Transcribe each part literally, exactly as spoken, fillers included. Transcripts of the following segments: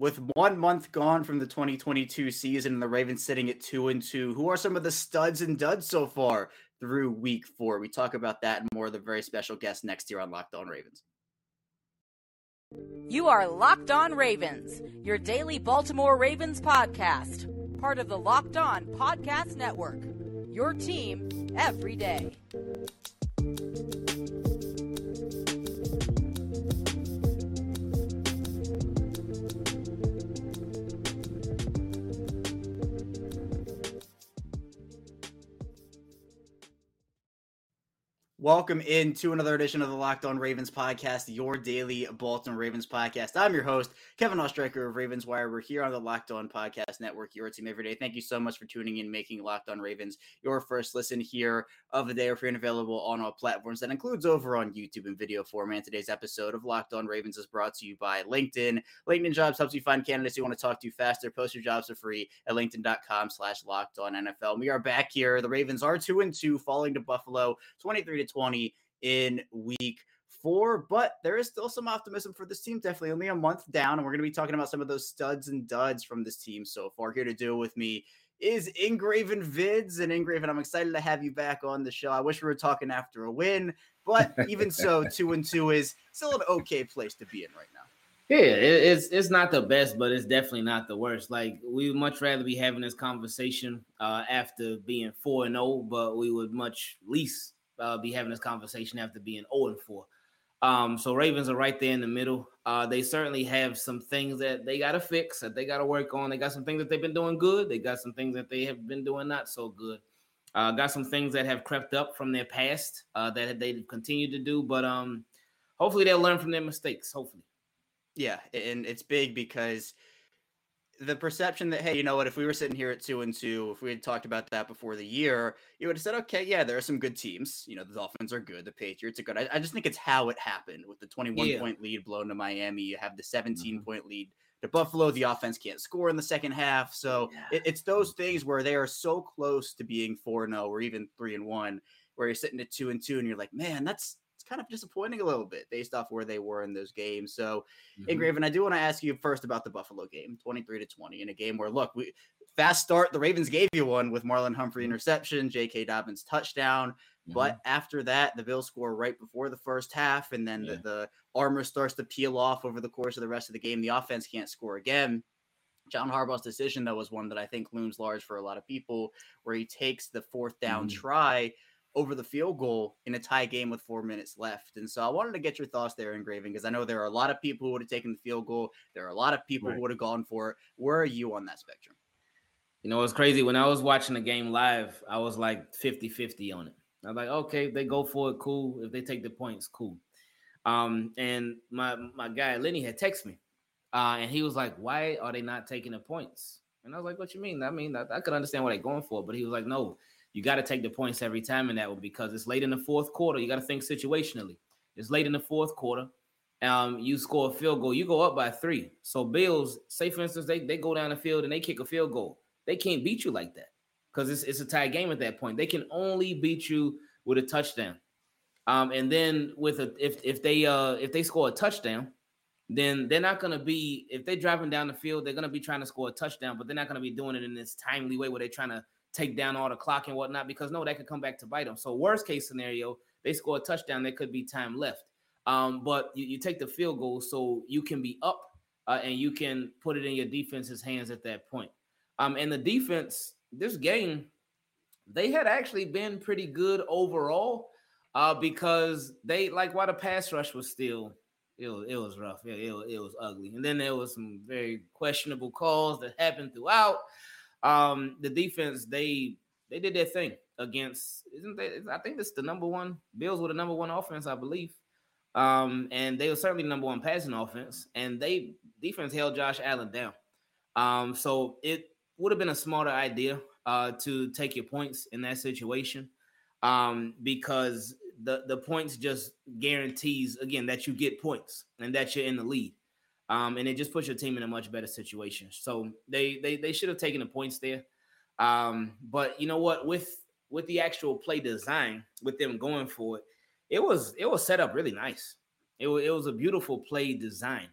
With one month gone from the twenty twenty-two season and the Ravens sitting at two and two, who are some of the studs and duds so far through week four? We talk about that and more of the very special guest next year on Locked On Ravens. You are Locked On Ravens, your daily Baltimore Ravens podcast, part of the Locked On Podcast Network, your team every day. Welcome into another edition of the Locked On Ravens podcast, your daily Baltimore Ravens podcast. I'm your host, Kevin Ostreicher of Ravens Wire. We're here on the Locked On Podcast Network, your team every day. Thank you so much for tuning in, making Locked On Ravens your first listen here of the day. Or if you're available on all platforms, that includes over on YouTube in video format. Today's episode of Locked On Ravens is brought to you by LinkedIn. LinkedIn Jobs helps you find candidates you want to talk to faster. Post your jobs for free at linkedin.com slash Locked On NFL. We are back here. The Ravens are two and two, falling to Buffalo, twenty-three to twenty in week four, but there is still some optimism for this team. Definitely only a month down, and we're going to be talking about some of those studs and duds from this team so far. Here to do it with me is Ingraven Vids, and Ingraven, I'm excited to have you back on the show. I wish we were talking after a win, but even so, two and two is still an okay place to be in right now. Yeah, it, it's it's not the best, but it's definitely not the worst. Like, we would much rather be having this conversation uh, after being four and oh, but we would much least uh, be having this conversation after being oh and four. Um, so Ravens are right there in the middle. Uh, they certainly have some things that they got to fix, that they got to work on. They got some things that they've been doing good. They got some things that they have been doing not so good. Uh, got some things that have crept up from their past uh, that they've continued to do. But um, hopefully they'll learn from their mistakes, hopefully. Yeah, and it's big because the perception that, hey, you know what, if we were sitting here at two and two, if we had talked about that before the year, you would have said, okay, yeah, there are some good teams. You know, the Dolphins are good. The Patriots are good. I, I just think it's how it happened with the twenty-one yeah. point lead blown to Miami. You have the seventeen mm-hmm. point lead to Buffalo. The offense can't score in the second half. So yeah. it, it's those things where they are so close to being four and oh or even three and one, where you're sitting at two and two and you're like, man, that's, it's kind of disappointing a little bit based off where they were in those games. So, mm-hmm. Ingraven, I do want to ask you first about the Buffalo game, twenty-three to twenty, in a game where, look, we fast start, the Ravens gave you one with Marlon Humphrey interception, J K. Dobbins touchdown. Mm-hmm. But after that, the Bills score right before the first half, and then yeah. the, the armor starts to peel off over the course of the rest of the game. The offense can't score again. John Harbaugh's decision, though, was one that I think looms large for a lot of people, where he takes the fourth down mm-hmm. try over the field goal in a tie game with four minutes left. And so I wanted to get your thoughts there, Ingraven, because I know there are a lot of people who would have taken the field goal. There are a lot of people right. who would have gone for it. Where are you on that spectrum? You know, it's crazy. When I was watching the game live, I was like fifty-fifty on it. I was like, okay, if they go for it, cool. If they take the points, cool. Um, and my my guy, Lenny, had texted me. Uh, and he was like, why are they not taking the points? And I was like, what you mean? I mean, I, I could understand what they're going for. But he was like, no. You got to take the points every time in that one because it's late in the fourth quarter. You got to think situationally. It's late in the fourth quarter. Um, you score a field goal. You go up by three. So Bills, say, for instance, they, they go down the field and they kick a field goal. They can't beat you like that because it's, it's a tie game at that point. They can only beat you with a touchdown. Um, and then with a if if they uh if they score a touchdown, then they're not going to be – if they're driving down the field, they're going to be trying to score a touchdown, but they're not going to be doing it in this timely way where they're trying to take down all the clock and whatnot, because no, that could come back to bite them. So worst case scenario, they score a touchdown, there could be time left. Um, but you, you take the field goal so you can be up uh, and you can put it in your defense's hands at that point. Um, and the defense, this game, they had actually been pretty good overall uh, because they, like, while the pass rush was still, it was, it was rough. It, it, it was ugly. And then there was some very questionable calls that happened throughout. Um, the defense, they they did their thing against, isn't they? I think it's the number one, Bills were the number one offense, I believe. Um, and they were certainly number one passing offense, and they defense held Josh Allen down. Um, so it would have been a smarter idea uh, to take your points in that situation um, because the, the points just guarantees, again, that you get points and that you're in the lead. Um, and it just puts your team in a much better situation. So they they they should have taken the points there. Um, but you know what? With with the actual play design, with them going for it, it was it was set up really nice. It was, it was a beautiful play design.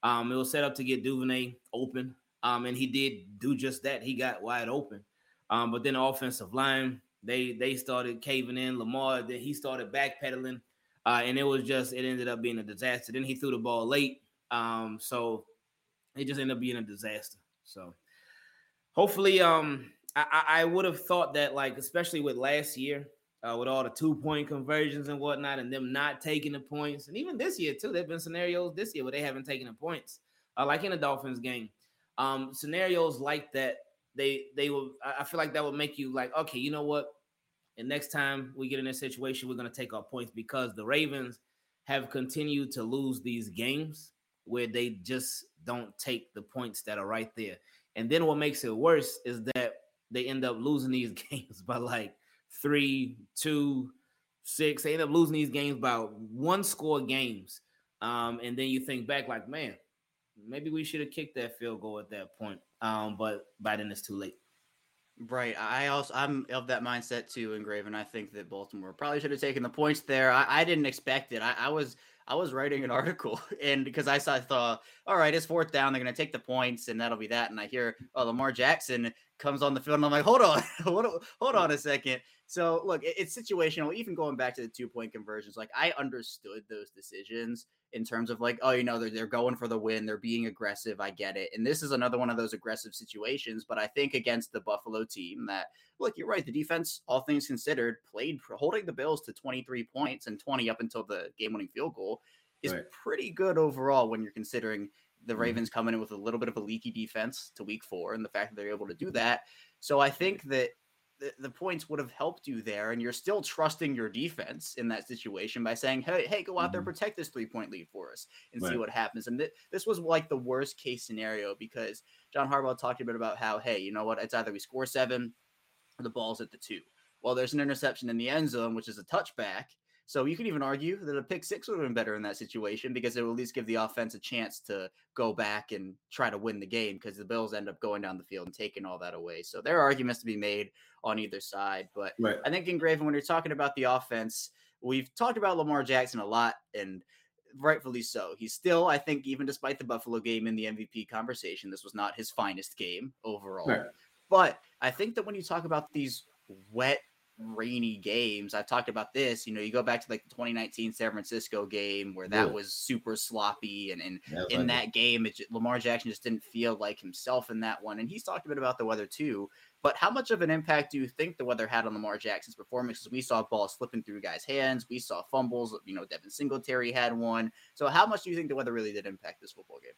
Um, it was set up to get Duvernay open, um, and he did do just that. He got wide open. Um, but then the offensive line, they they started caving in. Lamar, then he started backpedaling, uh, and it was just it ended up being a disaster. Then he threw the ball late, um, so it just ended up being a disaster. So hopefully, um, I, I would have thought that, like, especially with last year, uh, with all the two-point conversions and whatnot, and them not taking the points, and even this year too, there've been scenarios this year where they haven't taken the points, uh, like in the Dolphins game. Um, scenarios like that, they they will. I feel like that would make you like, okay, you know what? And next time we get in this situation, we're going to take our points, because the Ravens have continued to lose these games where they just don't take the points that are right there. And then what makes it worse is that they end up losing these games by like three, two, six. They end up losing these games by one score games. Um, and then you think back like, man, maybe we should have kicked that field goal at that point. Um, but by then it's too late. Right. I also I'm of that mindset too, Engraven. I think that Baltimore probably should have taken the points there. I, I didn't expect it. I, I was I was writing an article, and because I saw I thought, all right, it's fourth down, they're gonna take the points, and that'll be that. And I hear, oh, Lamar Jackson comes on the field, and I'm like, hold on, hold on, hold on a second. So look, it, it's situational. Even going back to the two point conversions, like I understood those decisions in terms of like, oh, you know, they're they're going for the win, they're being aggressive. I get it, and this is another one of those aggressive situations. But I think against the Buffalo team, that look, you're right, the defense, all things considered, played holding the Bills to twenty-three points and twenty up until the game-winning field goal is right. Pretty good overall when you're considering the Ravens mm-hmm. coming in with a little bit of a leaky defense to week four, and the fact that they're able to do that. So I think that the, the points would have helped you there, and you're still trusting your defense in that situation by saying, hey, hey, go out mm-hmm. there, protect this three-point lead for us and right. see what happens. And th- this was like the worst case scenario, because John Harbaugh talked a bit about how, hey, you know what, it's either we score seven or the ball's at the two. Well, there's an interception in the end zone, which is a touchback. So you could even argue that a pick six would have been better in that situation, because it will at least give the offense a chance to go back and try to win the game, because the Bills end up going down the field and taking all that away. So there are arguments to be made on either side. But right. I think, Engraven, when you're talking about the offense, we've talked about Lamar Jackson a lot, and rightfully so. He's still, I think, even despite the Buffalo game in the M V P conversation, this was not his finest game overall. Right. But I think that when you talk about these wet, rainy games, I've talked about this, you know, you go back to like the twenty nineteen San Francisco game where that yeah. was super sloppy, and, and yeah, in that game it just, Lamar Jackson just didn't feel like himself in that one. And he's talked a bit about the weather too, but how much of an impact do you think the weather had on Lamar Jackson's performance? We saw balls slipping through guys' hands, we saw fumbles, you know, Devin Singletary had one. So how much do you think the weather really did impact this football game?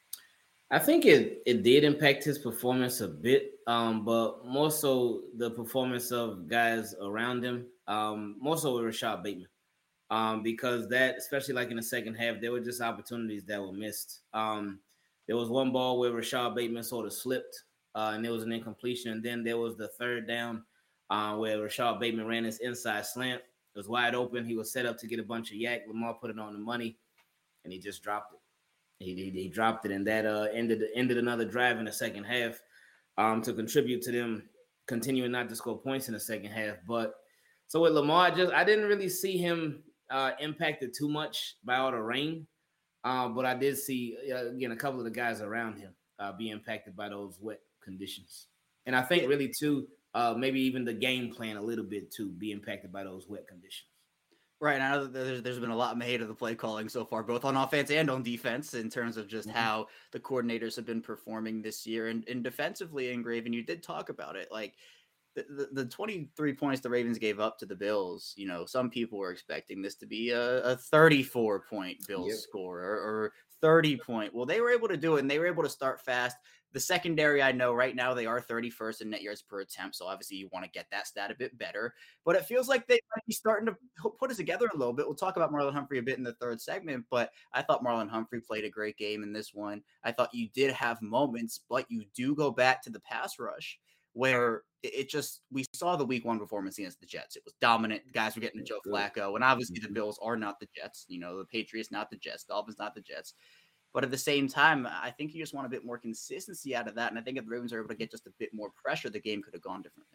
I think it, it did impact his performance a bit, um, but more so the performance of guys around him, um, more so with Rashad Bateman, um, because that, especially like in the second half, there were just opportunities that were missed. Um, there was one ball where Rashad Bateman sort of slipped, uh, and there was an incompletion. And then there was the third down uh, where Rashad Bateman ran his inside slant. It was wide open. He was set up to get a bunch of yak. Lamar put it on the money, and he just dropped it. He, he, he dropped it, and that uh, ended ended another drive in the second half um, to contribute to them continuing not to score points in the second half. But so with Lamar, just I didn't really see him uh, impacted too much by all the rain, uh, but I did see uh, again a couple of the guys around him uh, be impacted by those wet conditions, and I think really too uh, maybe even the game plan a little bit too be impacted by those wet conditions. Right. And I know that there's, there's been a lot made of the play calling so far, both on offense and on defense, in terms of just mm-hmm. how the coordinators have been performing this year. And, and defensively, Engraven, you did talk about it. Like the, the, the twenty-three points the Ravens gave up to the Bills, you know, some people were expecting this to be a, a thirty-four point Bills yep. score or, or thirty point. Well, they were able to do it, and they were able to start fast. The secondary, I know right now they are thirty-first in net yards per attempt, so obviously you want to get that stat a bit better. But it feels like they might be starting to put it together a little bit. We'll talk about Marlon Humphrey a bit in the third segment, but I thought Marlon Humphrey played a great game in this one. I thought you did have moments, but you do go back to the pass rush where it just, we saw the week one performance against the Jets. It was dominant. Guys were getting to Joe Flacco, and obviously the Bills are not the Jets. You know, the Patriots, not the Jets. Dolphins, not the Jets. But at the same time, I think you just want a bit more consistency out of that. And I think if the Ravens are able to get just a bit more pressure, the game could have gone differently.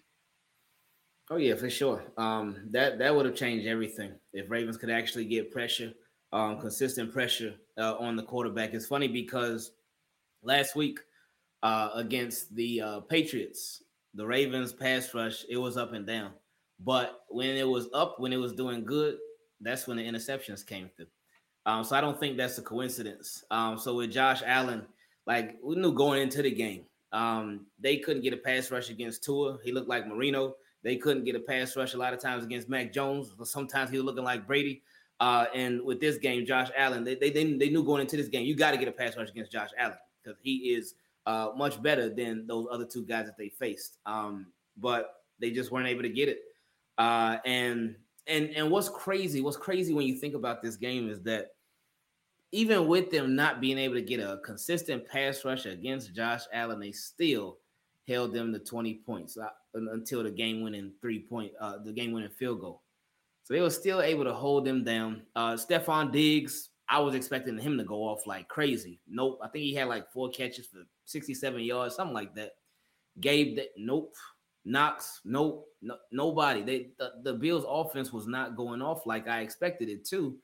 Oh, yeah, for sure. Um, that that would have changed everything. If Ravens could actually get pressure um, consistent pressure uh, on the quarterback. It's funny because last week uh, against the uh, Patriots, the Ravens pass rush, it was up and down. But when it was up, when it was doing good, that's when the interceptions came through. Um, so I don't think that's a coincidence. Um, so with Josh Allen, like we knew going into the game, um, they couldn't get a pass rush against Tua. He looked like Marino. They couldn't get a pass rush a lot of times against Mac Jones. Sometimes he was looking like Brady. Uh, and with this game, Josh Allen, they they, they, they knew going into this game, you got to get a pass rush against Josh Allen because he is uh, much better than those other two guys that they faced. Um, but they just weren't able to get it. Uh, and and and what's crazy, what's crazy when you think about this game is that even with them not being able to get a consistent pass rush against Josh Allen, they still held them to twenty points uh, until the game-winning three-point, uh, the game-winning field goal. So they were still able to hold them down. Uh, Stephon Diggs, I was expecting him to go off like crazy. Nope, I think he had like four catches for sixty-seven yards, something like that. Gabe, that nope. Knox, nope. No, nobody. They the, the Bills' offense was not going off like I expected it to.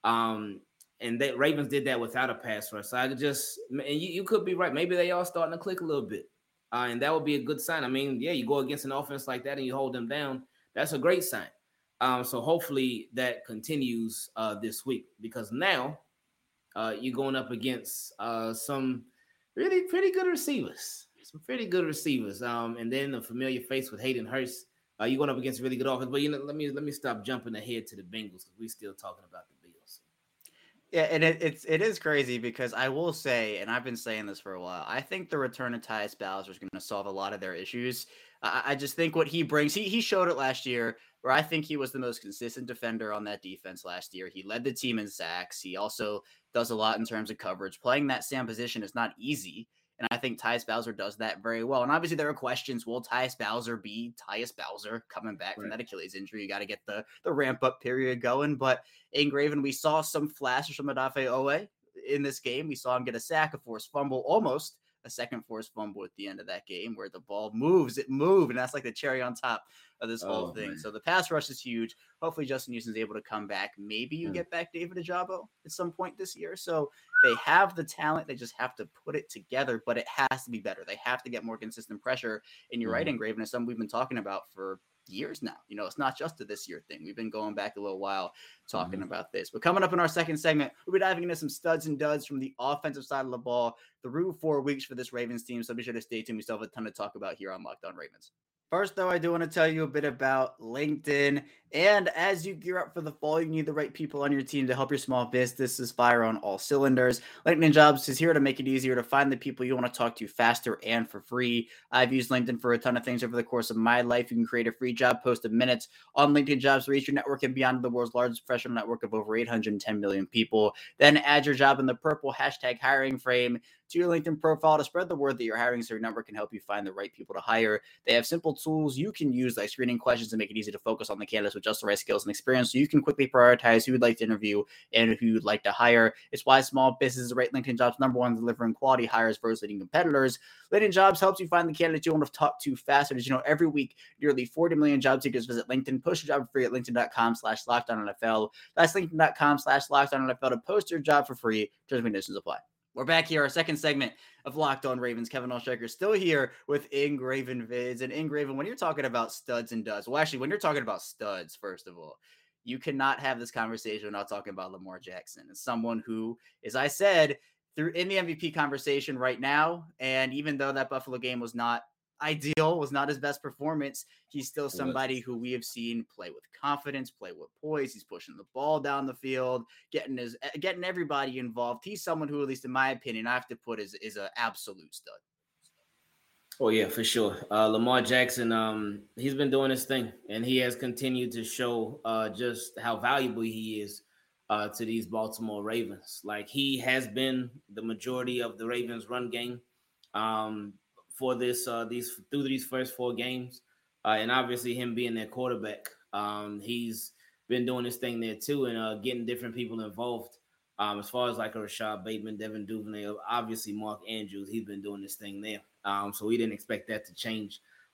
Um, And that Ravens did that without a pass rush. So I could just, and you, you could be right. Maybe they are starting to click a little bit. Uh, and that would be a good sign. I mean, yeah, you go against an offense like that and you hold them down. That's a great sign. Um, so hopefully that continues uh, this week because now uh, you're going up against uh, some really pretty good receivers. Some pretty good receivers. Um, and then a familiar face with Hayden Hurst. Uh, you're going up against a really good offense. But you know, let me let me stop jumping ahead to the Bengals because we're still talking about the Bills. Yeah, and it, it's it is crazy because I will say, and I've been saying this for a while, I think the return of Tyus Bowser is going to solve a lot of their issues. I, I just think what he brings, he he showed it last year, where I think he was the most consistent defender on that defense last year. He led the team in sacks. He also does a lot in terms of coverage. Playing that Sam position is not easy. And I think Tyus Bowser does that very well. And obviously there are questions. Will Tyus Bowser be Tyus Bowser coming back right. from that Achilles injury? You got to get the, the ramp up period going. But in Graven, we saw some flashes from Odafe Owe in this game. We saw him get a sack, a forced fumble, almost a second forced fumble at the end of that game where the ball moves. It moved. And that's like the cherry on top of this whole oh, thing. Man. So the pass rush is huge. Hopefully Justin Houston's able to come back. Maybe you mm. get back David Ojabo at some point this year. So they have the talent. They just have to put it together, but it has to be better. They have to get more consistent pressure. And you're mm. right, Engraven is something we've been talking about for years now. You know, it's not just a this year thing. We've been going back a little while talking mm. about this. But coming up in our second segment, we'll be diving into some studs and duds from the offensive side of the ball through four weeks for this Ravens team. So be sure to stay tuned. We still have a ton to talk about here on Locked On Ravens. First, though, I do want to tell you a bit about LinkedIn. And as you gear up for the fall, you need the right people on your team to help your small businesses fire on all cylinders. LinkedIn Jobs is here to make it easier to find the people you want to talk to faster and for free. I've used LinkedIn for a ton of things over the course of my life. You can create a free job post in minutes on LinkedIn Jobs to reach your network and beyond the world's largest professional network of over eight hundred ten million people. Then add your job in the purple hashtag hiring frame to your LinkedIn profile to spread the word that you're hiring so your network can help you find the right people to hire. They have simple tools you can use like screening questions to make it easy to focus on the candidates with just the right skills and experience so you can quickly prioritize who you'd like to interview and who you'd like to hire. It's why small businesses rate LinkedIn Jobs number one delivering quality hires versus leading competitors. LinkedIn Jobs helps you find the candidates you want to talk to faster. As you know, every week, nearly forty million job seekers visit LinkedIn. Post your job for free at linkedin.com slash lockdown NFL. That's linkedin.com slash lockdown NFL to post your job for free. Terms and conditions apply. We're back here, our second segment of Locked On Ravens. Kevin Olshaker still here with Engraven Vids. And Engraven, when you're talking about studs and duds, well, actually, when you're talking about studs, first of all, you cannot have this conversation without talking about Lamar Jackson. It's someone who, as I said, through in the M V P conversation right now, and even though that Buffalo game was not ideal, was not his best performance, he's still somebody who we have seen play with confidence, play with poise. He's pushing the ball down the field, getting his getting everybody involved. He's someone who, at least in my opinion, I have to put is is an absolute stud. Oh yeah, for sure. Uh, Lamar Jackson, um, he's been doing his thing, and he has continued to show uh, just how valuable he is uh, to these Baltimore Ravens. Like he has been the majority of the Ravens' run game. Um, for this uh these through these first four games. Uh, and obviously him being their quarterback. Um, he's been doing this thing there too and uh getting different people involved. Um, as far as like a Rashad Bateman, Devin Duvernay, obviously Mark Andrews, he's been doing this thing there. Um, so we didn't expect that to change.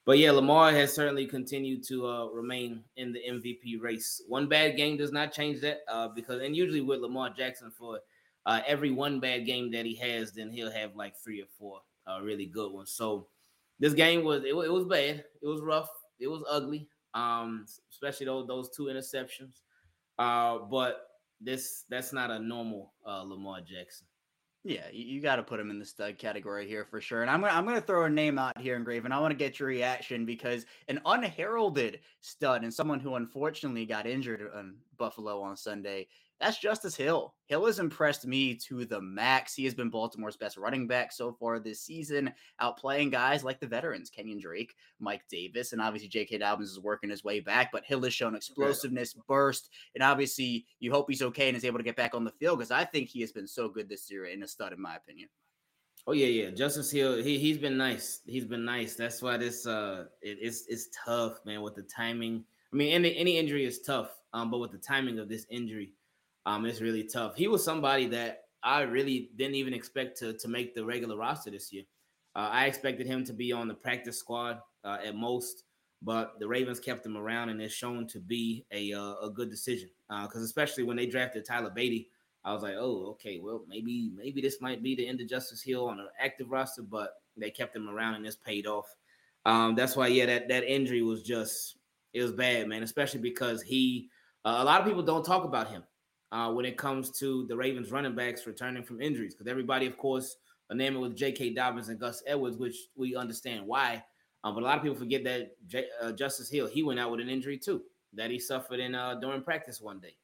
But yeah, Lamar has certainly continued to uh, remain in the M V P race. One bad game does not change that uh, because, and usually with Lamar Jackson, for uh, every one bad game that he has, then he'll have like three or four uh, really good ones. So this game was, it, it was bad. It was rough. It was ugly, um, especially those, those two interceptions. Uh, but this that's not a normal uh, Lamar Jackson. Yeah, you, you got to put him in the stud category here for sure. And I'm gonna I'm gonna throw a name out here, Engraven. I want to get your reaction because an unheralded stud and someone who unfortunately got injured in Buffalo on Sunday, that's Justice Hill. Hill has impressed me to the max. He has been Baltimore's best running back so far this season, outplaying guys like the veterans, Kenyon Drake, Mike Davis, and obviously J K. Dobbins is working his way back, but Hill has shown explosiveness, burst, and obviously you hope he's okay and is able to get back on the field because I think he has been so good this year and a stud in my opinion. Oh yeah, yeah. Justice Hill, he he's been nice. He's been nice. That's why this uh it, it's it's tough, man, with the timing. I mean, any any injury is tough, um, but with the timing of this injury, um, it's really tough. He was somebody that I really didn't even expect to to make the regular roster this year. Uh, I expected him to be on the practice squad uh, at most, but the Ravens kept him around, and it's shown to be a uh, a good decision. Because uh, especially when they drafted Tyler Beatty, I was like, oh, okay, well, maybe maybe this might be the end of Justice Hill on an active roster, but they kept him around, and it's paid off. Um, that's why, yeah, that that injury was just it was bad, man. Especially because he uh, a lot of people don't talk about him uh, when it comes to the Ravens running backs returning from injuries, because everybody, of course, name it with J K. Dobbins and Gus Edwards, which we understand why. Um, but a lot of people forget that J- uh, Justice Hill, he went out with an injury too, that he suffered in uh, during practice one day.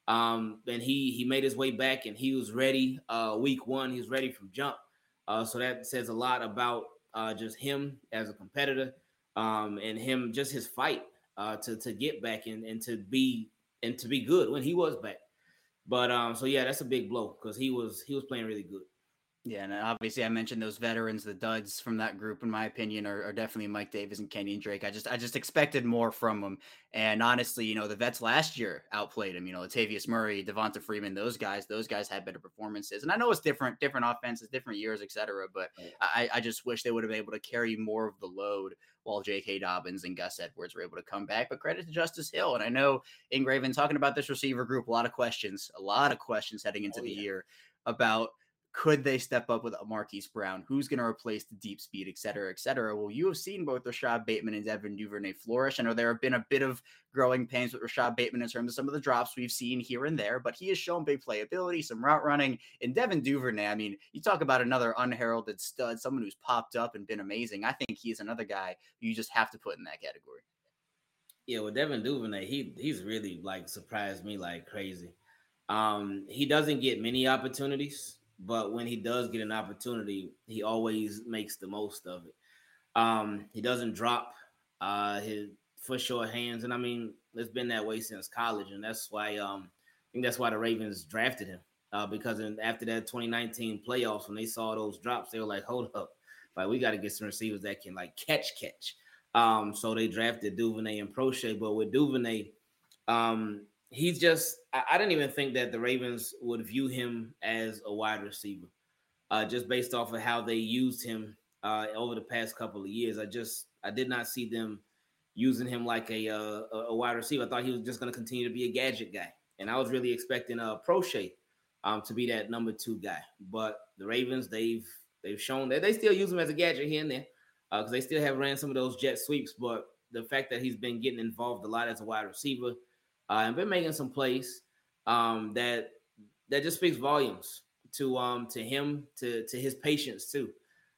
Um, and he he made his way back, and he was ready uh, week one. He was ready from jump. Uh, so that says a lot about uh, just him as a competitor, um, and him just his fight uh, to to get back and, and to be and to be good when he was back. But um, so yeah, that's a big blow because he was he was playing really good. Yeah, and obviously I mentioned those veterans, the duds from that group, in my opinion, are, are definitely Mike Davis and Kenyon Drake. I just I just expected more from them. And honestly, you know, the vets last year outplayed him. You know, Latavius Murray, Devonta Freeman, those guys, those guys had better performances. And I know it's different, different offenses, different years, et cetera. But I, I just wish they would have been able to carry more of the load while J K. Dobbins and Gus Edwards were able to come back. But credit to Justice Hill. And I know, Engraven, talking about this receiver group, a lot of questions, a lot of questions heading into oh, the yeah. year about could they step up with a Marquise Brown? Who's going to replace the deep speed, et cetera, et cetera? Well, you have seen both Rashad Bateman and Devin Duvernay flourish. I know there have been a bit of growing pains with Rashad Bateman in terms of some of the drops we've seen here and there, but he has shown big playability, some route running. And Devin Duvernay, I mean, you talk about another unheralded stud, someone who's popped up and been amazing. I think he's another guy you just have to put in that category. Yeah, well, Devin Duvernay, he he's really like surprised me like crazy. Um, he doesn't get many opportunities, but when he does get an opportunity, he always makes the most of it. Um, he doesn't drop uh, his for short hands, and I mean it's been that way since college, and that's why um, I think that's why the Ravens drafted him uh, because in, after that twenty nineteen playoffs, when they saw those drops, they were like, "Hold up, like we got to get some receivers that can like catch catch." Um, so they drafted Duvernay and Prochet, but with Duvernay, um, he's just, I, I didn't even think that the Ravens would view him as a wide receiver, uh, just based off of how they used him uh, over the past couple of years. I just, I did not see them using him like a, uh, a wide receiver. I thought he was just going to continue to be a gadget guy. And I was really expecting uh, Prochet um, to be that number two guy. But the Ravens, they've they've shown that they still use him as a gadget here and there because uh, they still have ran some of those jet sweeps. But the fact that he's been getting involved a lot as a wide receiver, Uh, and been making some plays um, that that just speaks volumes to um to him, to to his patience too,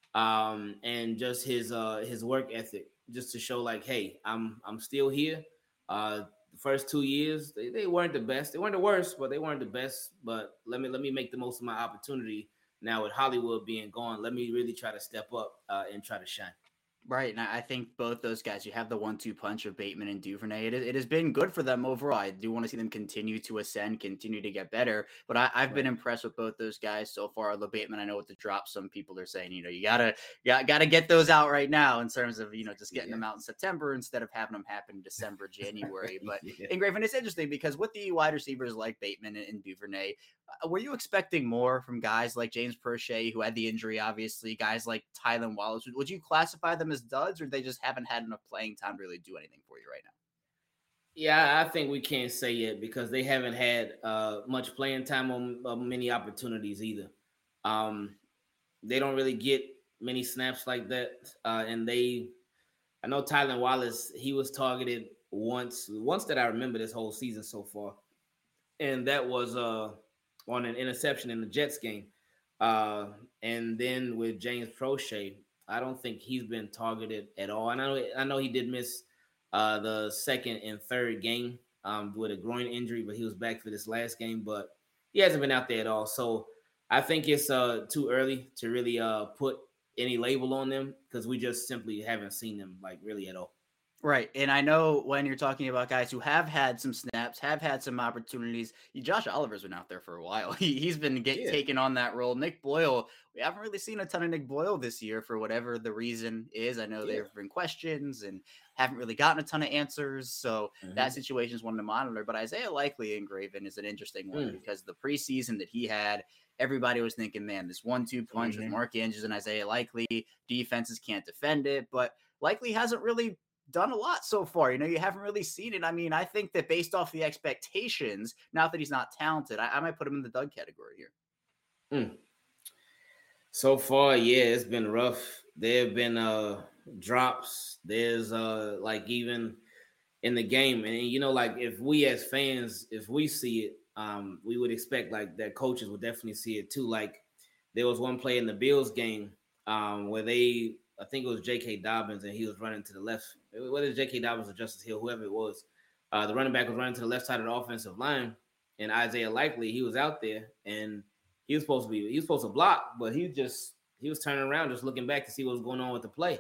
um, and just his uh his work ethic, just to show like, hey, I'm I'm still here. Uh, the first two years they, they weren't the best, they weren't the worst, but they weren't the best. But let me let me make the most of my opportunity now with Hollywood being gone. Let me really try to step up uh, and try to shine. Right, and I think both those guys, you have the one two punch of Bateman and Duvernay. It, it has been good for them overall. I do want to see them continue to ascend, continue to get better. But I, I've right. been impressed with both those guys so far. Although Bateman, I know with the drop, some people are saying, you know, you gotta got gotta get those out right now in terms of, you know, just getting yeah. them out in September instead of having them happen in December, January. But yeah. Engraven, it's interesting because with the wide receivers like Bateman and, and Duvernay, Uh, Were you expecting more from guys like James Prochet, who had the injury, obviously, guys like Tylan Wallace? Would, would you classify them as duds, or they just haven't had enough playing time to really do anything for you right now? Yeah, I think we can't say it because they haven't had uh, much playing time on uh, many opportunities either. Um, they don't really get many snaps like that, uh, and they. I know Tylan Wallace. He was targeted once, once that I remember this whole season so far, and that was uh, on an interception in the Jets game. Uh, and then with James Prochet, I don't think he's been targeted at all. And I know I know he did miss uh, the second and third game um, with a groin injury, but he was back for this last game. But he hasn't been out there at all. So I think it's uh, too early to really uh, put any label on them because we just simply haven't seen them like really at all. Right. And I know when you're talking about guys who have had some snaps, have had some opportunities, Josh Oliver's been out there for a while. He, he's been get, Yeah. taking on that role. Nick Boyle, we haven't really seen a ton of Nick Boyle this year for whatever the reason is. I know Yeah. there have been questions and haven't really gotten a ton of answers. So Mhm. that situation is one to monitor. But Isaiah Likely in Graven is an interesting one Mm. because the preseason that he had, everybody was thinking, man, this one two punch Mhm. with Mark Andrews and Isaiah Likely, defenses can't defend it. But Likely hasn't really done a lot so far. You know, you haven't really seen it. I mean, I think that based off the expectations, not that he's not talented, I, I might put him in the dud category here. Mm. So far, yeah, it's been rough. There have been uh drops. There's uh like even in the game, and you know, like if we as fans, if we see it, um, we would expect like that coaches would definitely see it too. Like there was one play in the Bills game um where they, I think it was J K. Dobbins, and he was running to the left. Whether it's J K. Dobbins or Justice Hill, whoever it was, uh, the running back was running to the left side of the offensive line, and Isaiah Likely, he was out there, and he was supposed to be, he was supposed to block, but he just, he was turning around, just looking back to see what was going on with the play,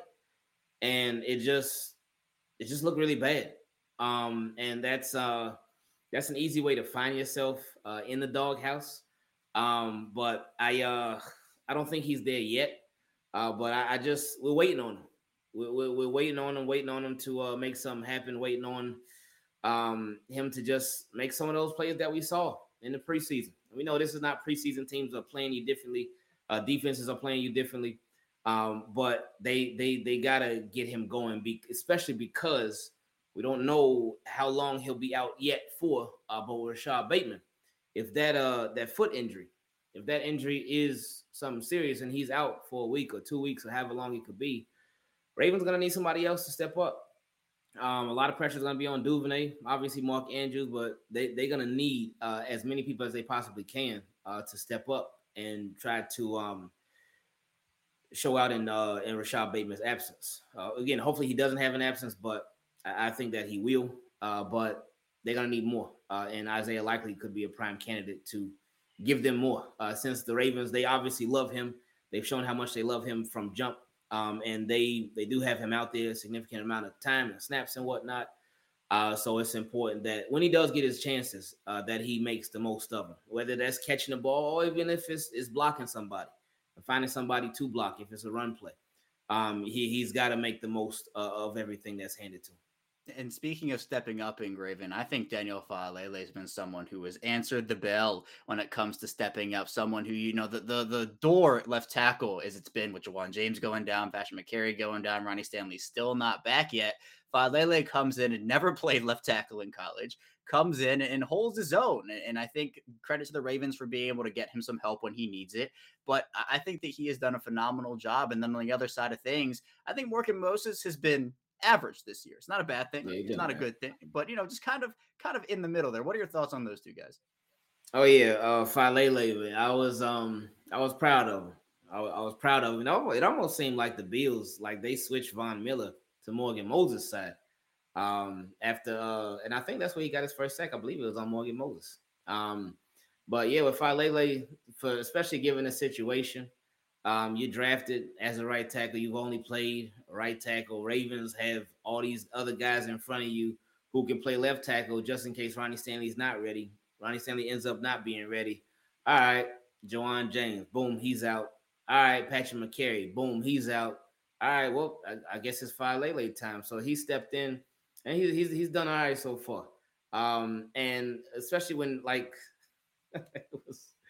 and it just, it just looked really bad. Um, and that's uh, that's an easy way to find yourself uh, in the doghouse. Um, but I, uh, I don't think he's there yet. Uh, but I, I just, we're waiting on him. We're, we're, we're waiting on him, waiting on him to uh, make something happen, waiting on um, him to just make some of those plays that we saw in the preseason. We know this is not preseason. Teams are playing you differently. Uh, defenses are playing you differently. Um, but they they they gotta get him going, be, especially because we don't know how long he'll be out yet for. Uh, but with Rashad Bateman, if that uh that foot injury, if that injury is something serious and he's out for a week or two weeks or however long it could be, Ravens gonna need somebody else to step up. Um, a lot of pressure is going to be on Duvernay, obviously Mark Andrews, but they, they're going to need uh, as many people as they possibly can uh, to step up and try to um, show out in uh, in Rashad Bateman's absence. Uh, again, hopefully he doesn't have an absence, but I, I think that he will. Uh, but they're going to need more, uh, and Isaiah Likely could be a prime candidate to give them more. Uh, since the Ravens, they obviously love him. They've shown how much they love him from jump. Um, and they they do have him out there a significant amount of time and snaps and whatnot. Uh, so it's important that when he does get his chances, uh, that he makes the most of them, whether that's catching the ball or even if it's, it's blocking somebody, or finding somebody to block if it's a run play. Um, he, he's got to make the most uh, of everything that's handed to him. And speaking of stepping up in Graven, I think Daniel Faalele has been someone who has answered the bell when it comes to stepping up. Someone who, you know, the the, the door at left tackle as it's been with Jawan James going down, Fashion McCary going down, Ronnie Stanley still not back yet. Faalele comes in and never played left tackle in college, comes in and holds his own. And I think credit to the Ravens for being able to get him some help when he needs it. But I think that he has done a phenomenal job. And then on the other side of things, I think Morgan Moses has been average this year. It's not a bad thing. Yeah, it's not a good thing, but you know, just kind of, kind of in the middle there. What are your thoughts on those two guys? Oh yeah, uh, Faalele, I was, um, I was proud of him. I, I was proud of him. It almost seemed like the Bills, like they switched Von Miller to Morgan Moses' side um, after, uh, and I think that's where he got his first sack. I believe it was on Morgan Moses. Um, but yeah, with Faalele, for especially given the situation. Um, you drafted as a right tackle. You've only played right tackle. Ravens have all these other guys in front of you who can play left tackle just in case Ronnie Stanley's not ready. Ronnie Stanley ends up not being ready. All right, Jawan James, boom, he's out. All right, Patrick McCary, boom, he's out. All right, well, I, I guess it's Faalele time. So he stepped in, and he, he's he's done all right so far. Um, and especially when like it was.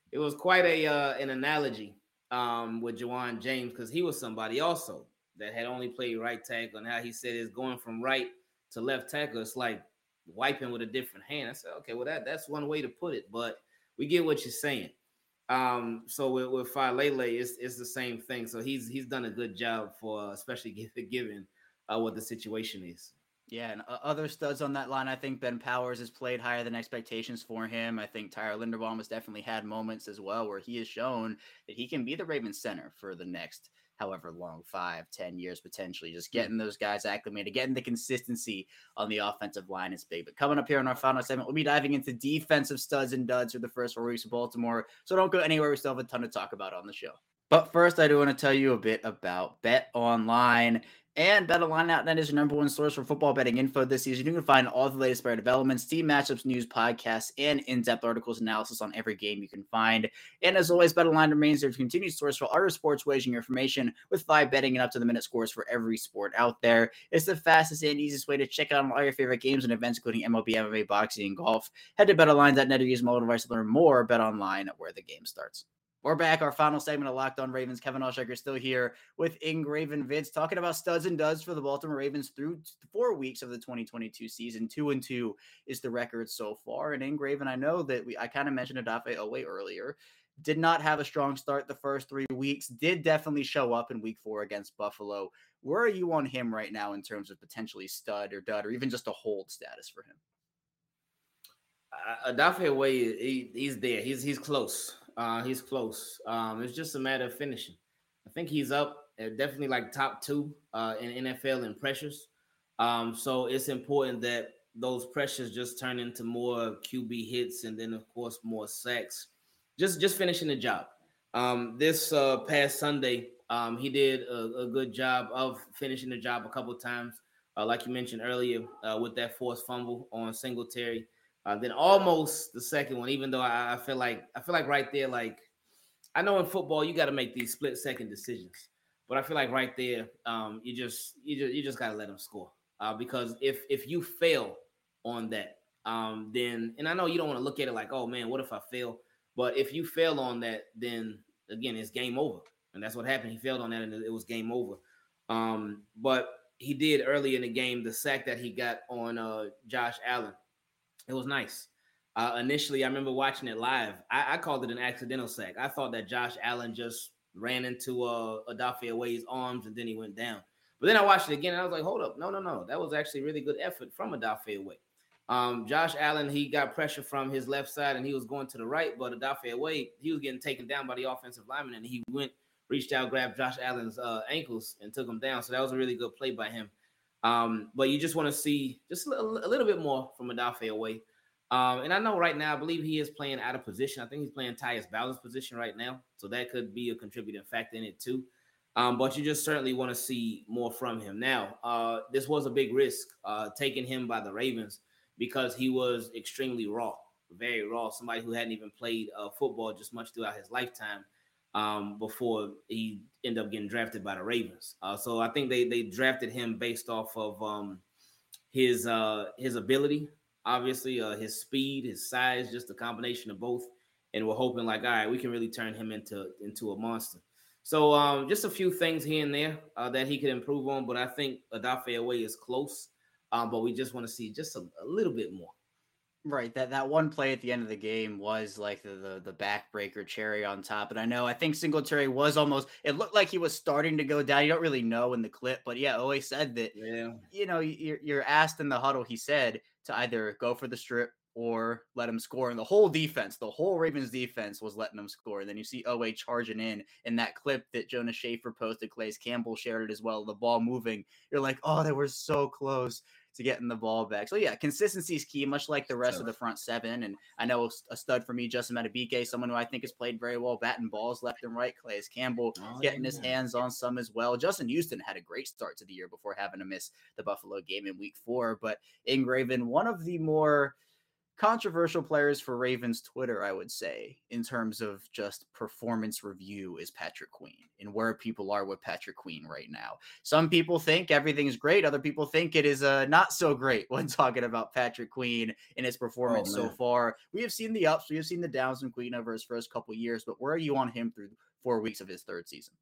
it was quite a uh, an analogy um, with Jawan James, because he was somebody also that had only played right tackle, and how he said it's going from right to left tackle. It's like wiping with a different hand. I said, okay, well that that's one way to put it, but we get what you're saying. Um, so with, with Falele, it's it's the same thing. So he's he's done a good job for, uh, especially given uh, what the situation is. Yeah, and uh, other studs on that line, I think Ben Powers has played higher than expectations for him. I think Tyler Linderbaum has definitely had moments as well where he has shown that he can be the Ravens center for the next however long, five, ten years potentially. Just getting those guys acclimated, getting the consistency on the offensive line is big. But coming up here in our final segment, we'll be diving into defensive studs and duds for the first four weeks of Baltimore. So don't go anywhere. We still have a ton to talk about on the show. But first, I do want to tell you a bit about Bet Online. And Bet Online dot net is your number one source for football betting info this season. You can find all the latest player developments, team matchups, news, podcasts, and in-depth articles, analysis on every game you can find. And as always, Bet Online remains your continued source for other sports wagering information with live betting and up-to-the-minute scores for every sport out there. It's the fastest and easiest way to check out all your favorite games and events, including M L B, M M A, boxing, and golf. Head to Bet Online dot net or use mobile device to learn more. Bet Online, where the game starts. We're back. Our final segment of Locked On Ravens. Kevin Olshaker still here with Ingraven Vids, talking about studs and duds for the Baltimore Ravens through four weeks of the twenty twenty-two season. Two and two is the record so far. And Ingraven, I know that we I kind of mentioned Odafe Oweh earlier. Did not have a strong start the first three weeks. Did definitely show up in week four against Buffalo. Where are you on him right now in terms of potentially stud or dud or even just a hold status for him? Uh, Odafe Oweh, he, he's there. He's he's close. Uh, he's close. Um, it's just a matter of finishing. I think he's up at definitely like top two uh, in N F L in pressures. Um, so it's important that those pressures just turn into more Q B hits and then, of course, more sacks. Just just finishing the job. Um, this uh, past Sunday, um, he did a, a good job of finishing the job a couple of times, uh, like you mentioned earlier, uh, with that forced fumble on Singletary. Uh, then almost the second one, even though I, I feel like I feel like right there, like I know in football you got to make these split second decisions, but I feel like right there, um, you just you just you just got to let them score uh, because if if you fail on that, um, then and I know you don't want to look at it like, oh man, what if I fail? But if you fail on that, then again it's game over, and that's what happened. He failed on that, and it was game over. Um, but he did early in the game the sack that he got on uh, Josh Allen. It was nice. Uh, initially, I remember watching it live. I, I called it an accidental sack. I thought that Josh Allen just ran into uh, Odafe Oweh's arms and then he went down. But then I watched it again and I was like, hold up. No, no, no. That was actually really good effort from Odafe Oweh. Um, Josh Allen, he got pressure from his left side and he was going to the right, but Odafe Oweh, he was getting taken down by the offensive lineman and he went, reached out, grabbed Josh Allen's uh, ankles and took him down. So that was a really good play by him. Um, but you just want to see just a little, a little bit more from Odafe Oweh. Um, and I know right now, I believe he is playing out of position. I think he's playing Tyus Bowden's position right now. So that could be a contributing factor in it too. Um, but you just certainly want to see more from him. Now, uh, this was a big risk uh, taking him by the Ravens because he was extremely raw, very raw, somebody who hadn't even played uh, football just much throughout his lifetime um, before he ended up getting drafted by the Ravens. Uh, so I think they they drafted him based off of um, his uh, his ability, obviously, uh, his speed, his size, just a combination of both. And we're hoping like, all right, we can really turn him into, into a monster. So um, just a few things here and there uh, that he could improve on. But I think Odafe Oweh is close. Um, but we just want to see just a, a little bit more. Right, that that one play at the end of the game was like the, the the backbreaker cherry on top. And I know I think Singletary was almost, it looked like he was starting to go down. You don't really know in the clip, but yeah, Oweh said that, yeah. you know, you're, you're asked in the huddle, he said, to either go for the strip or let him score. And the whole defense, the whole Ravens defense was letting him score. And then you see Oweh charging in in that clip that Jonas Schaefer posted, Calais Campbell shared it as well, the ball moving. You're like, oh, they were so close to getting the ball back. So yeah, consistency is key, much like the rest of the front seven. And I know a stud for me, Justin Madubuike, someone who I think has played very well, batting balls left and right. Calais Campbell oh, getting yeah. his hands on some as well. Justin Houston had a great start to the year before having to miss the Buffalo game in week four. But Ingraven, one of the more controversial players for Ravens Twitter, I would say, in terms of just performance review, is Patrick Queen and where people are with Patrick Queen right now. Some people think everything is great. Other people think it is uh, not so great when talking about Patrick Queen and his performance Oh, so far. We have seen the ups, we have seen the downs in Queen over his first couple years, but where are you on him through four weeks of his third season?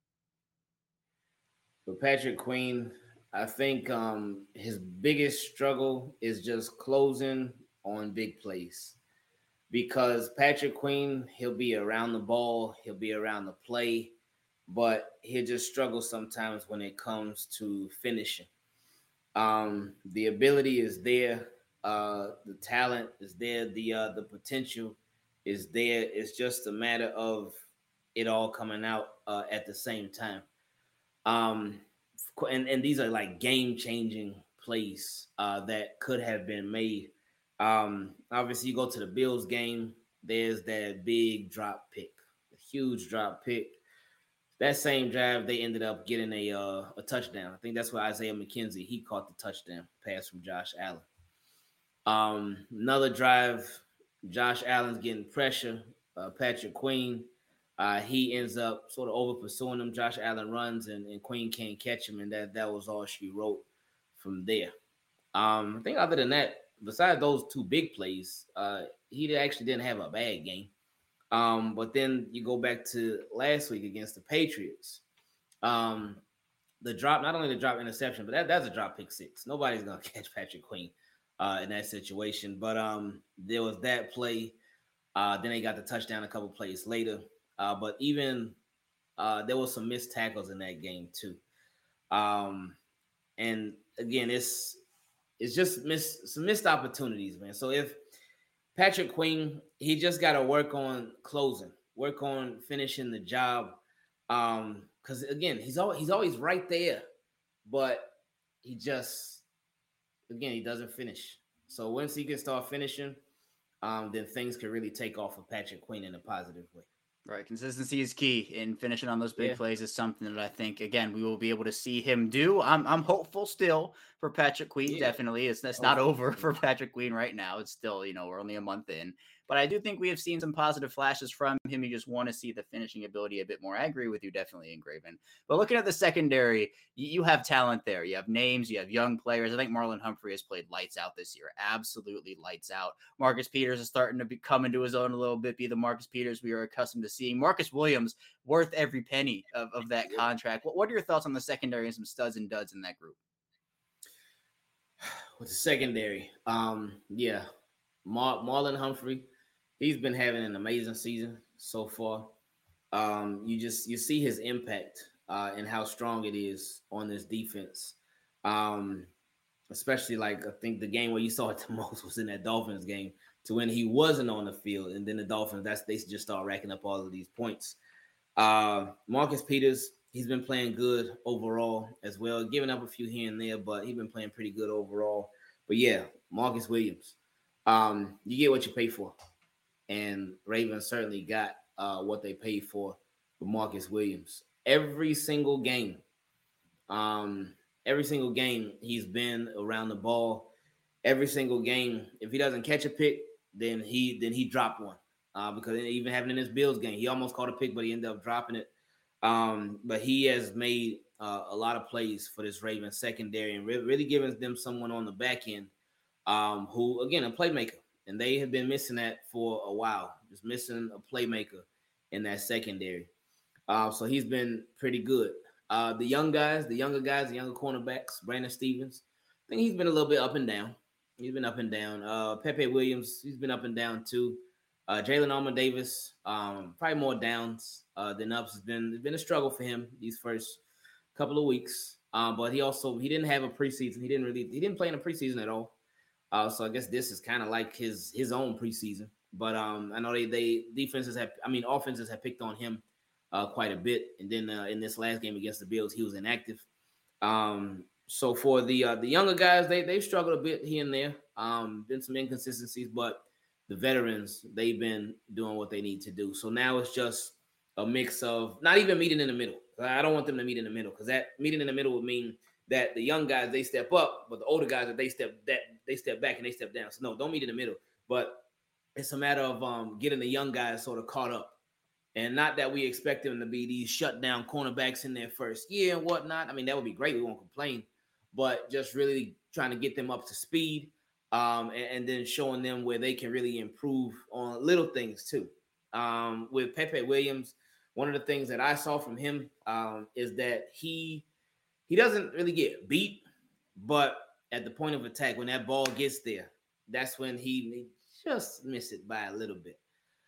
For Patrick Queen, I think um, his biggest struggle is just closing on big plays, because Patrick Queen, he'll be around the ball, he'll be around the play, but he'll just struggle sometimes when it comes to finishing. Um, the ability is there, uh, the talent is there, the uh, the potential is there. It's just a matter of it all coming out uh, at the same time. Um, and, and these are like game-changing plays uh, that could have been made. Um, obviously, you go to the Bills game, there's that big drop pick, a huge drop pick. That same drive, they ended up getting a uh, a touchdown. I think that's what Isaiah McKenzie, he caught the touchdown pass from Josh Allen. Um, another drive, Josh Allen's getting pressure. Uh, Patrick Queen, uh, he ends up sort of over pursuing him. Josh Allen runs, and, and Queen can't catch him, and that, that was all she wrote from there. Um, I think other than that, besides those two big plays, uh, he actually didn't have a bad game. Um, but then you go back to last week against the Patriots. Um, the drop, not only the drop interception, but that, that's a drop pick six. Nobody's going to catch Patrick Queen uh, in that situation. But um, there was that play. Uh, then they got the touchdown a couple plays later. Uh, but even uh, there was some missed tackles in that game too. Um, and again, it's it's just missed, some missed opportunities, man. So if Patrick Queen, he just got to work on closing, work on finishing the job. Um, because again, he's always he's always right there, but he just again he doesn't finish. So once he can start finishing, um, then things can really take off for Patrick Queen in a positive way. Right. Consistency is key, in finishing on those big Yeah. plays is something that I think, again, we will be able to see him do. I'm I'm hopeful still for Patrick Queen. Yeah. Definitely. It's that's Oh, not over definitely. for Patrick Queen right now. It's still, you know, we're only a month in. But I do think we have seen some positive flashes from him. You just want to see the finishing ability a bit more. I agree with you, definitely, Ingraven. But looking at the secondary, you, you have talent there. You have names, you have young players. I think Marlon Humphrey has played lights out this year. Absolutely lights out. Marcus Peters is starting to be, come into his own a little bit, be the Marcus Peters we are accustomed to seeing. Marcus Williams, worth every penny of, of that contract. What, what are your thoughts on the secondary and some studs and duds in that group? With the secondary, um, yeah, Mar- Marlon Humphrey, he's been having an amazing season so far. Um, you just you see his impact uh, and how strong it is on this defense. Um, especially like I think the game where you saw it the most was in that Dolphins game, to when he wasn't on the field, and then the Dolphins that's they just start racking up all of these points. Uh, Marcus Peters, he's been playing good overall as well, giving up a few here and there, but he's been playing pretty good overall. But yeah, Marcus Williams, um, you get what you pay for, and Ravens certainly got uh, what they paid for with Marcus Williams. Every single game, um, every single game he's been around the ball. Every single game, if he doesn't catch a pick, then he then he dropped one. Uh, because it even happened in this Bills game, he almost caught a pick, but he ended up dropping it. Um, but he has made uh, a lot of plays for this Ravens secondary and re- really giving them someone on the back end um, who, again, a playmaker. And they have been missing that for a while, just missing a playmaker in that secondary. Uh, so he's been pretty good. Uh, the young guys, the younger guys, the younger cornerbacks, Brandon Stevens, I think he's been a little bit up and down. He's been up and down. Uh, Pepe Williams, he's been up and down too. Uh, Jalen Armour Davis, um, probably more downs uh, than ups. It's been it's been a struggle for him these first couple of weeks. Um, but he also he didn't have a preseason. He didn't really he didn't play in the preseason at all. Uh, so I guess this is kind of like his his own preseason. But um, I know they they defenses have I mean offenses have picked on him uh, quite a bit. And then uh, in this last game against the Bills, he was inactive. Um, so for the uh, the younger guys, they they've struggled a bit here and there. Um, been some inconsistencies, but the veterans, they've been doing what they need to do. So now it's just a mix of not even meeting in the middle. I don't want them to meet in the middle because that meeting in the middle would mean that the young guys, they step up, but the older guys, that they step that they step back and they step down. So no, don't meet in the middle. But it's a matter of um, getting the young guys sort of caught up. And not that we expect them to be these shutdown cornerbacks in their first year and whatnot. I mean, that would be great. We won't complain. But just really trying to get them up to speed um, and, and then showing them where they can really improve on little things too. Um, with Pepe Williams, one of the things that I saw from him um, is that he he doesn't really get beat, but at the point of attack, when that ball gets there, that's when he, he just miss it by a little bit.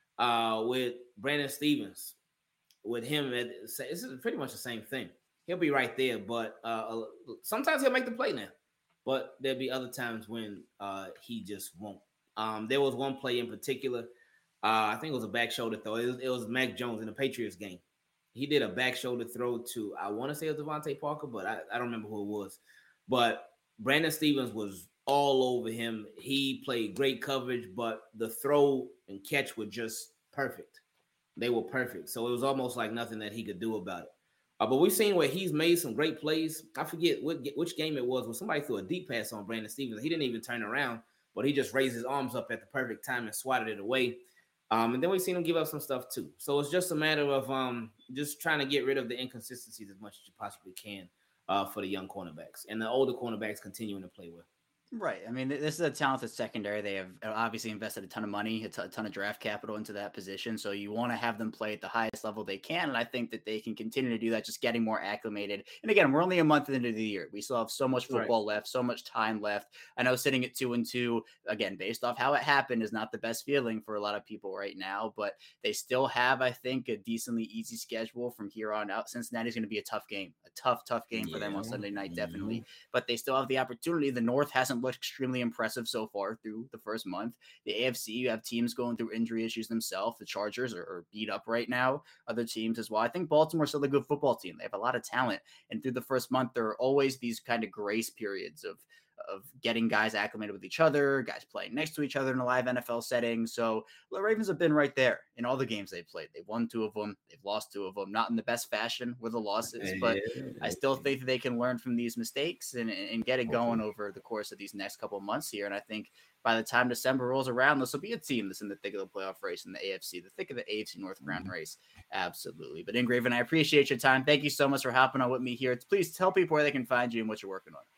Uh, with Brandon Stephens, with him, it's pretty much the same thing. He'll be right there, but uh, sometimes he'll make the play now. But there'll be other times when uh, he just won't. Um, there was one play in particular. Uh, I think it was a back shoulder throw. It was, it was Mac Jones in the Patriots game. He did a back shoulder throw to, I want to say it was Devontae Parker, but I, I don't remember who it was. But Brandon Stephens was all over him. He played great coverage, but the throw and catch were just perfect. They were perfect. So it was almost like nothing that he could do about it. Uh, but we've seen where he's made some great plays. I forget what, which game it was when somebody threw a deep pass on Brandon Stephens. He didn't even turn around, but he just raised his arms up at the perfect time and swatted it away. Um, and then we've seen him give up some stuff too. So it's just a matter of um, just trying to get rid of the inconsistencies as much as you possibly can uh, for the young cornerbacks. And the older cornerbacks continuing to play well. Right. I mean, this is a talented secondary. They have obviously invested a ton of money, a ton of draft capital into that position. So you want to have them play at the highest level they can. And I think that they can continue to do that, just getting more acclimated. And again, we're only a month into the year. We still have so much football right. left, so much time left. I know sitting at two and two, again, based off how it happened, is not the best feeling for a lot of people right now. But they still have, I think, a decently easy schedule from here on out. Cincinnati's going to be a tough game, a tough, tough game yeah. for them on Sunday night, definitely. Mm-hmm. But they still have the opportunity. The North hasn't looked extremely impressive so far through the first month. The A F C, you have teams going through injury issues themselves. The Chargers are, are beat up right now. Other teams as well. I think Baltimore's still a good football team. They have a lot of talent. And through the first month, there are always these kind of grace periods of of getting guys acclimated with each other, guys playing next to each other in a live N F L setting. So the Ravens have been right there in all the games they've played. They've won two of them. They've lost two of them, not in the best fashion with the losses, but I still think that they can learn from these mistakes and, and get it going over the course of these next couple of months here. And I think by the time December rolls around, this will be a team that's in the thick of the playoff race in the A F C, the thick of the A F C North ground race. Absolutely. But Ingraven, I appreciate your time. Thank you so much for hopping on with me here. Please tell people where they can find you and what you're working on.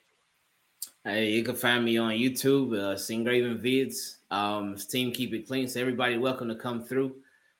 Hey, you can find me on YouTube, uh, Ingraven Vids. Um, team Keep It Clean, so everybody welcome to come through.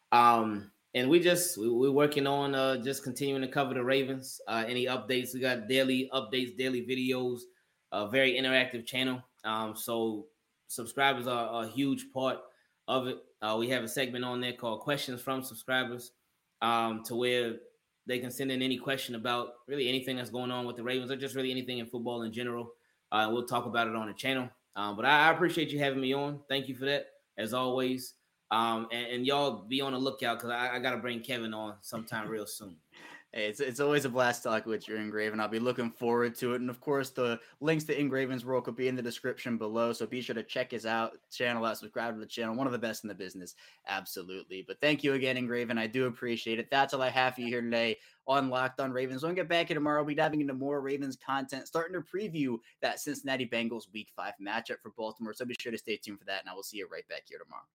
Um, and we just we, we're working on uh, just continuing to cover the Ravens. Uh, any updates? We got daily updates, daily videos. A very interactive channel. Um, so subscribers are a huge part of it. Uh, we have a segment on there called Questions from Subscribers, um, to where they can send in any question about really anything that's going on with the Ravens or just really anything in football in general. Uh, we'll talk about it on the channel. Um, but I, I appreciate you having me on. Thank you for that, as always. Um, and, and y'all be on the lookout because I, I got to bring Kevin on sometime real soon. Hey, it's it's always a blast talking with you, Ingraven. I'll be looking forward to it. And, of course, the links to Ingraven's work will be in the description below. So be sure to check his out, channel out, subscribe to the channel. One of the best in the business. Absolutely. But thank you again, Ingraven. I do appreciate it. That's all I have for you here today on Locked On Ravens. When we get back here tomorrow, we'll be diving into more Ravens content, starting to preview that Cincinnati Bengals Week five matchup for Baltimore. So be sure to stay tuned for that, and I will see you right back here tomorrow.